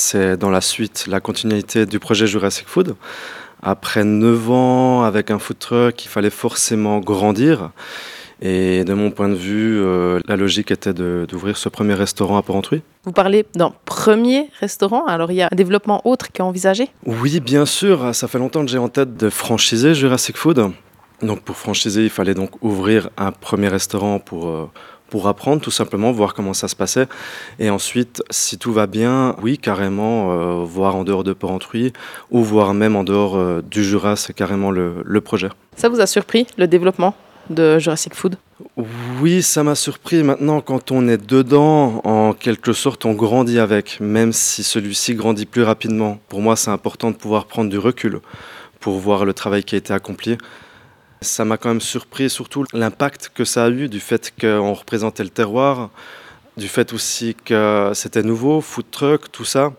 c'est dans la suite, la continuité du projet Jurassic Food. Après 9 ans avec un food truck, il fallait forcément grandir. Et de mon point de vue, la logique était d'ouvrir ce premier restaurant à Porrentruy. Vous parlez d'un premier restaurant, alors il y a un développement autre qui est envisagé? Oui, bien sûr, ça fait longtemps que j'ai en tête de franchiser Jurassic Food. Donc pour franchiser, il fallait donc ouvrir un premier restaurant pour apprendre tout simplement, voir comment ça se passait. Et ensuite, si tout va bien, oui, carrément, voir en dehors de Porrentruy ou voir même en dehors du Jura, c'est carrément le projet. Ça vous a surpris, le développement de Jurassic Food? Oui, ça m'a surpris. Maintenant, quand on est dedans, en quelque sorte, on grandit avec, même si celui-ci grandit plus rapidement. Pour moi, c'est important de pouvoir prendre du recul pour voir le travail qui a été accompli. Ça m'a quand même surpris, surtout l'impact que ça a eu, du fait qu'on représentait le terroir, du fait aussi que c'était nouveau, food truck, tout ça.